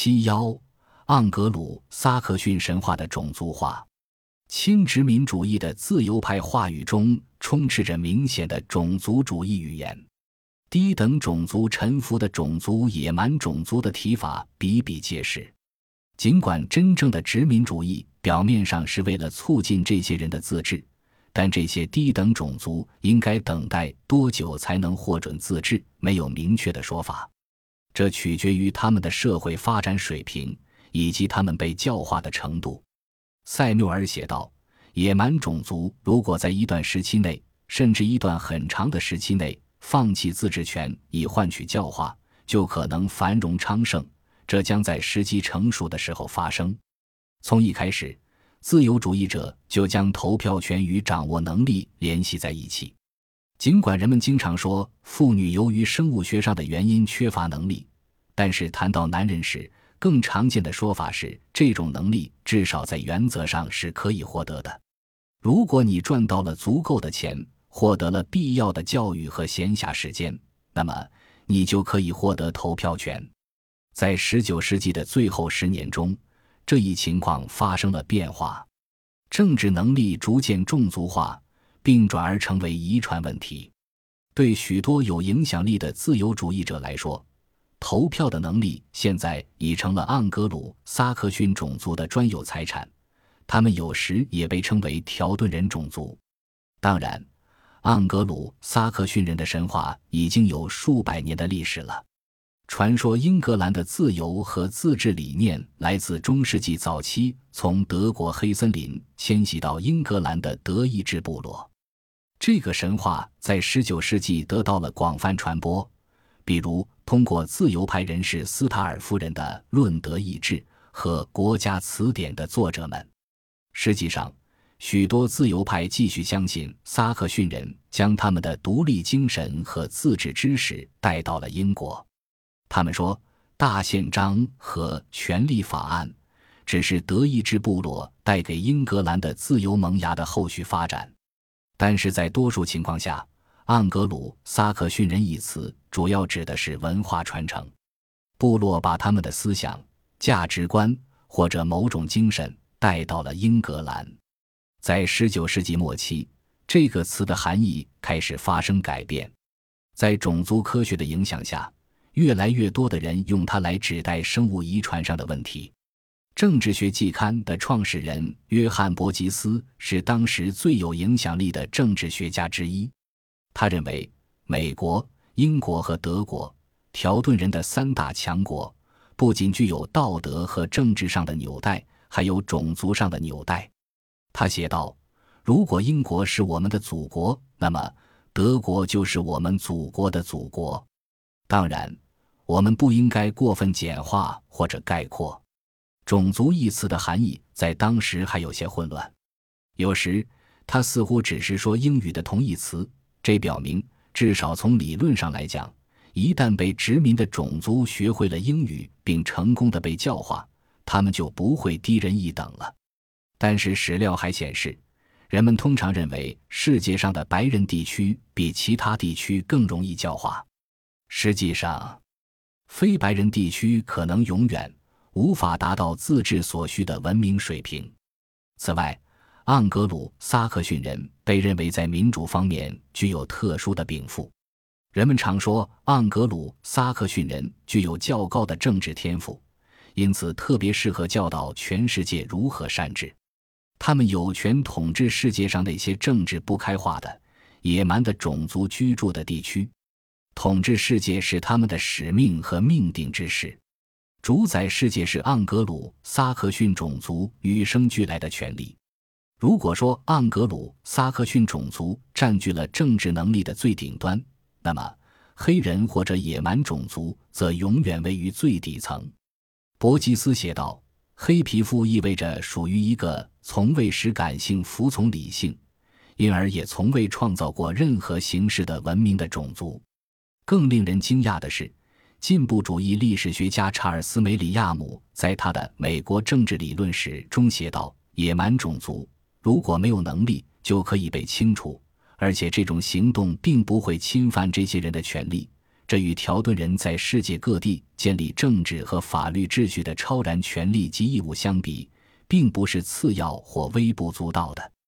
71盎格鲁撒克逊神话的种族化。亲殖民主义的自由派话语中充斥着明显的种族主义语言，低等种族、臣服的种族、野蛮种族的提法比比皆是。尽管真正的殖民主义表面上是为了促进这些人的自治，但这些低等种族应该等待多久才能获准自治，没有明确的说法。这取决于他们的社会发展水平以及他们被教化的程度。塞缪尔写道，野蛮种族如果在一段时期内，甚至一段很长的时期内放弃自治权以换取教化，就可能繁荣昌盛，这将在时机成熟的时候发生。从一开始，自由主义者就将投票权与掌握能力联系在一起。尽管人们经常说妇女由于生物学上的原因缺乏能力，但是谈到男人时，更常见的说法是这种能力至少在原则上是可以获得的。如果你赚到了足够的钱，获得了必要的教育和闲暇时间，那么你就可以获得投票权。在19世纪的最后10年中，这一情况发生了变化，政治能力逐渐种族化，并转而成为遗传问题。对许多有影响力的自由主义者来说，投票的能力现在已成了盎格鲁撒克逊种族的专有财产，他们有时也被称为条顿人种族。当然，盎格鲁撒克逊人的神话已经有数百年的历史了。传说英格兰的自由和自治理念来自中世纪早期从德国黑森林迁徙到英格兰的德意志部落。这个神话在19世纪得到了广泛传播，比如通过自由派人士斯塔尔夫人的《论德意志》和国家词典的作者们。实际上，许多自由派继续相信撒克逊人将他们的独立精神和自治知识带到了英国。他们说，大宪章和权利法案只是德意志部落带给英格兰的自由萌芽的后续发展。但是在多数情况下，盎格鲁撒克逊人一词主要指的是文化传承。部落把他们的思想、价值观或者某种精神带到了英格兰。在19世纪末期，这个词的含义开始发生改变。在种族科学的影响下，越来越多的人用它来指代生物遗传上的问题。政治学季刊的创始人约翰·伯吉斯是当时最有影响力的政治学家之一。他认为，美国、英国和德国，条顿人的三大强国，不仅具有道德和政治上的纽带，还有种族上的纽带。他写道，如果英国是我们的祖国，那么德国就是我们祖国的祖国。当然，我们不应该过分简化或者概括。种族一词的含义在当时还有些混乱，有时它似乎只是说英语的同义词，这表明至少从理论上来讲，一旦被殖民的种族学会了英语并成功地被教化，他们就不会低人一等了。但是史料还显示，人们通常认为世界上的白人地区比其他地区更容易教化。实际上，非白人地区可能永远无法达到自治所需的文明水平。此外，盎格鲁撒克逊人被认为在民主方面具有特殊的禀赋。人们常说盎格鲁撒克逊人具有较高的政治天赋，因此特别适合教导全世界如何善治。他们有权统治世界上那些政治不开化的、野蛮的种族居住的地区。统治世界是他们的使命和命定之事。主宰世界是盎格鲁撒克逊种族与生俱来的权利。如果说盎格鲁撒克逊种族占据了政治能力的最顶端，那么黑人或者野蛮种族则永远位于最底层。伯吉斯写道，黑皮肤意味着属于一个从未使感性服从理性，因而也从未创造过任何形式的文明的种族。更令人惊讶的是，进步主义历史学家查尔斯·梅里亚姆在他的《美国政治理论史》中写道，野蛮种族如果没有能力就可以被清除，而且这种行动并不会侵犯这些人的权利， 这与条顿人在世界各地建立政治和法律秩序的超然权利及义务相比，并不是次要或微不足道的。